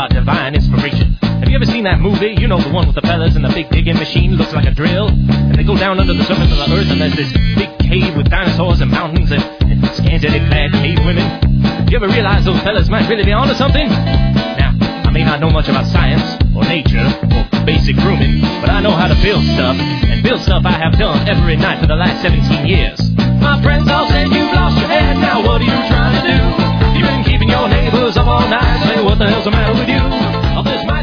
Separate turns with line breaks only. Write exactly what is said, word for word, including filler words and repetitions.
about divine inspiration. Have you ever seen that movie? You know, the one with the fellas and the big digging machine looks like a drill. And they go down under the surface of the earth and there's this big cave with dinosaurs and mountains and, and scantily clad cave women. You ever realize those fellas might really be onto something? Now, I may not know much about science or nature or basic grooming, but I know how to build stuff. And build stuff I have done every night for the last seventeen years. My friends all said you've lost your head, now what are you trying to do? You've been keeping your neighbors up all night, saying what the hell's the matter with you? All this might